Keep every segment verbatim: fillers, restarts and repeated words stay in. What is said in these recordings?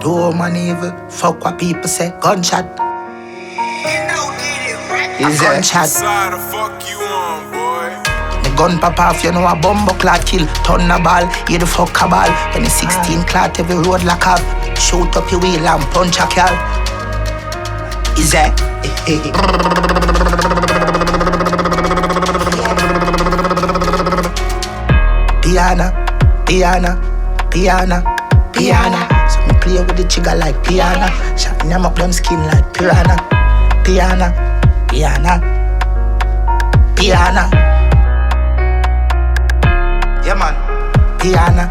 Do man evil, fuck what people say. Gunshot. Is a gunshot. Side the fuck you on, boy? The gun pop off, you know a bumbo clot kill. Turn a ball, you the fuck a ball. When the sixteen clot, every road lock up. Shoot up your wheel and punch a cal. Is that? Piano, piano, piano, piano. So me play with the trigger like piano. Shot them up them skin like piranha. Piano, piano, piano. Yeah man, piano.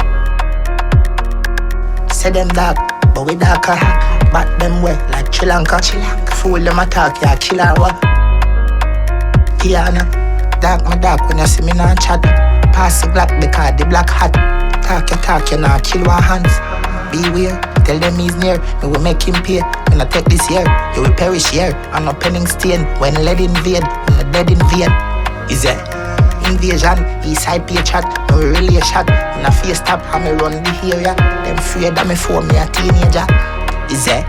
Say them dark, but we darker. Bat them way like Sri Lanka. Fool them attack, yeah, killer wa. Piano, dark my dark when you see me not chat. Pass the black because the black hat. Talk you talk you now kill one hands. Beware, tell them he's near. Me will make him pay. When I take this year, you will perish here. I'm not penning stain. When lead invade, when the dead invade. Is it invasion? East side pay chat. No really shot. When I face stop, I me run the area. Them afraid that me for me a teenager. Is it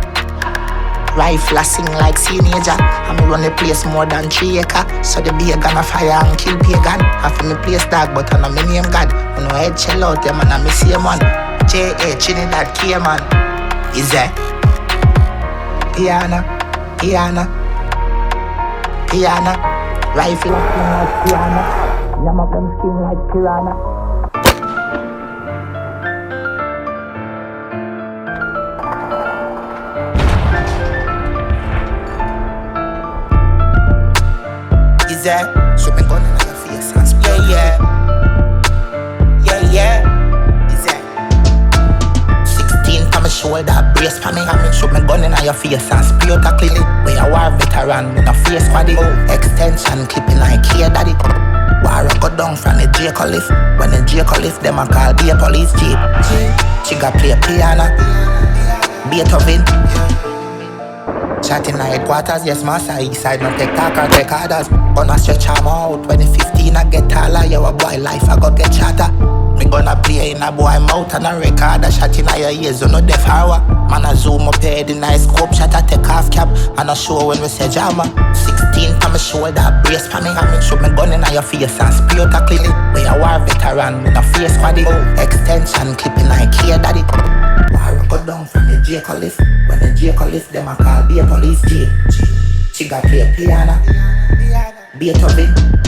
rifle sing like teenager? I me run the place more than three acre. So the beer gonna fire and kill pagan. I feel me place dog, but I know me name God. When no head shell out them and I me see man. J A Trinidad K man. Is that piano, piano, piano. Rifle sing like piano. Yam up them skin like piranha. Is that? So me gun in your face and spray. Yeah, yeah, yeah, yeah. Is that? Sixteen for me shoulder, brace for me. I mean, shoot me gun in your face and spray out a clinic. We a war veteran, we no face squaddy. Oh, extension clipping like here, daddy. War a go down from the Draco lift. When the Draco lift, them a call be a police jeep. She got play piano, Beethoven. Shot in the headquarters, yes master. East side no take talk or take orders. Gonna stretch arm out. When the fifteen I get taller, you a boy life I go get shatter. Me gonna play in a boy mouth and a record. A shot in your ears, you know deaf hour. Man a zoom up head in a scope shot a take off cap. And a show when we say drama. Sixteen for me shoulder, brace for me. I mean shoot me gun in your face and spray out a clinic. We a war veteran, we no face squaddy. Oh, extension clipping like here, daddy. War go down from the Draco lift. When the Draco lift, them a call be a police jeep. She got play piano, Beethoven.